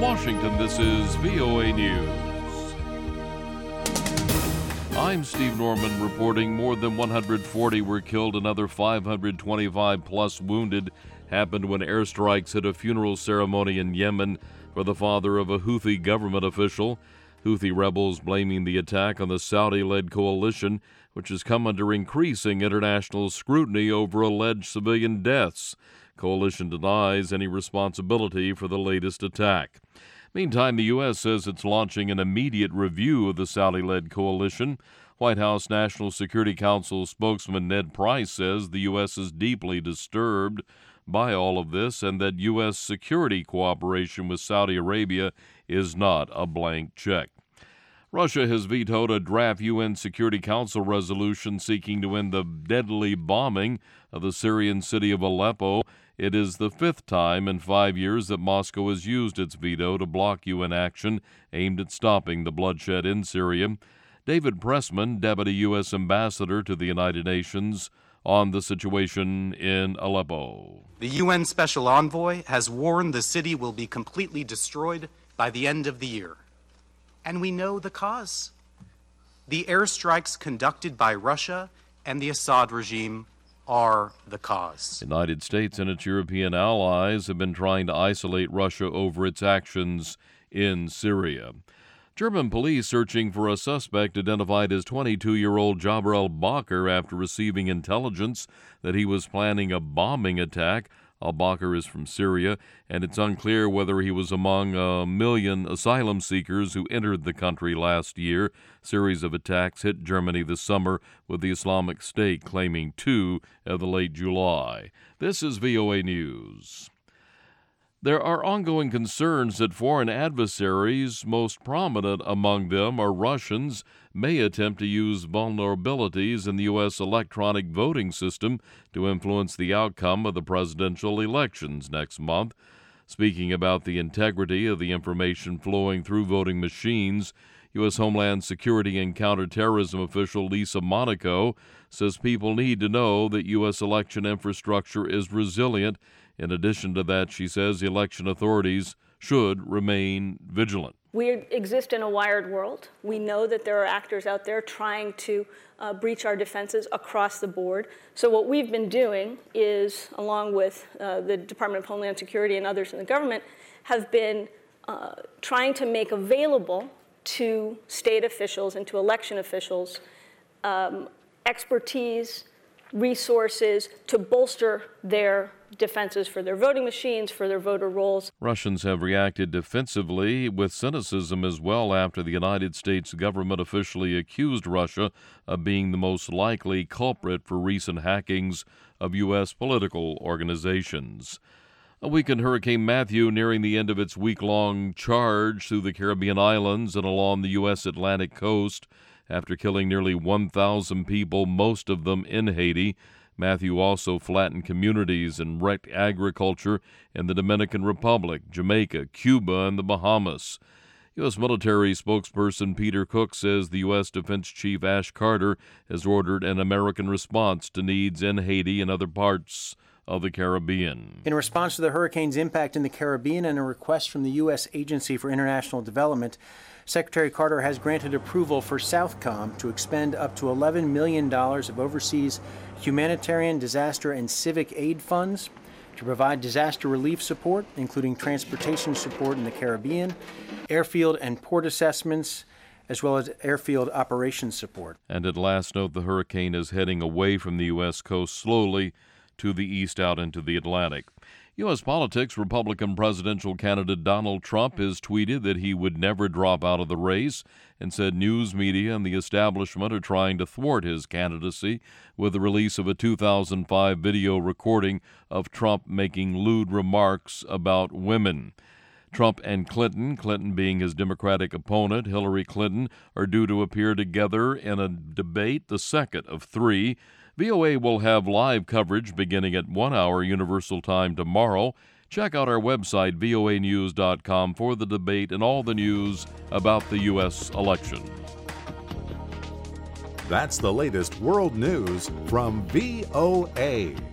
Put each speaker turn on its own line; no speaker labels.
Washington, this is VOA News. I'm Steve Norman reporting more than 140 were killed, another 525 plus wounded happened when airstrikes hit a funeral ceremony in Yemen for the father of a Houthi government official. Houthi rebels blaming the attack on the Saudi-led coalition, which has come under increasing international scrutiny over alleged civilian deaths. Coalition denies any responsibility for the latest attack. Meantime, the U.S. says it's launching an immediate review of the Saudi-led coalition. White House National Security Council spokesman Ned Price says the U.S. is deeply disturbed by all of this and that U.S. security cooperation with Saudi Arabia is not a blank check. Russia has vetoed a draft UN Security Council resolution seeking to end the deadly bombing of the Syrian city of Aleppo. It is the fifth time in 5 years that Moscow has used its veto to block UN action aimed at stopping the bloodshed in Syria. David Pressman, Deputy U.S. Ambassador to the United Nations, on the situation in Aleppo.
The UN Special Envoy has warned the city will be completely destroyed by the end of the year. And we know the cause. The airstrikes conducted by Russia and the Assad regime are the cause.
The United States and its European allies have been trying to isolate Russia over its actions in Syria. German police searching for a suspect identified as 22-year-old Jabril Bakr after receiving intelligence that he was planning a bombing attack. Al-Bakr is from Syria, and it's unclear whether he was among 1 million asylum seekers who entered the country last year. A series of attacks hit Germany this summer, with the Islamic State claiming 2 in the late July. This is VOA News. There are ongoing concerns that foreign adversaries, most prominent among them are Russians, may attempt to use vulnerabilities in the U.S. electronic voting system to influence the outcome of the presidential elections next month. Speaking about the integrity of the information flowing through voting machines, U.S. Homeland Security and Counterterrorism official Lisa Monaco says people need to know that U.S. election infrastructure is resilient. In addition to that, she says election authorities should remain vigilant.
We exist in a wired world. We know that there are actors out there trying to breach our defenses across the board. So what we've been doing is, along with the Department of Homeland Security and others in the government, have been trying to make available to state officials and to election officials expertise, resources to bolster their defenses for their voting machines, for their voter rolls.
Russians have reacted defensively with cynicism as well after the United States government officially accused Russia of being the most likely culprit for recent hackings of U.S. political organizations. A weakened Hurricane Matthew nearing the end of its week-long charge through the Caribbean islands and along the U.S. Atlantic coast. After killing nearly 1,000 people, most of them in Haiti, Matthew also flattened communities and wrecked agriculture in the Dominican Republic, Jamaica, Cuba, and the Bahamas. U.S. military spokesperson Peter Cook says the U.S. Defense Chief Ash Carter has ordered an American response to needs in Haiti and other parts of the Caribbean.
In response to the hurricane's impact in the Caribbean and a request from the U.S. Agency for International Development, Secretary Carter has granted approval for Southcom to expend up to $11 million of overseas humanitarian, disaster, and civic aid funds to provide disaster relief support, including transportation support in the Caribbean, airfield and port assessments, as well as airfield operations support.
And at last note, the hurricane is heading away from the U.S. coast slowly to the east out into the Atlantic. U.S. politics, Republican presidential candidate Donald Trump has tweeted that he would never drop out of the race and said news media and the establishment are trying to thwart his candidacy with the release of a 2005 video recording of Trump making lewd remarks about women. Trump and Clinton being his Democratic opponent, Hillary Clinton, are due to appear together in a debate, the second of 3. VOA will have live coverage beginning at 1 hour Universal Time tomorrow. Check out our website, voanews.com, for the debate and all the news about the U.S. election.
That's the latest world news from VOA.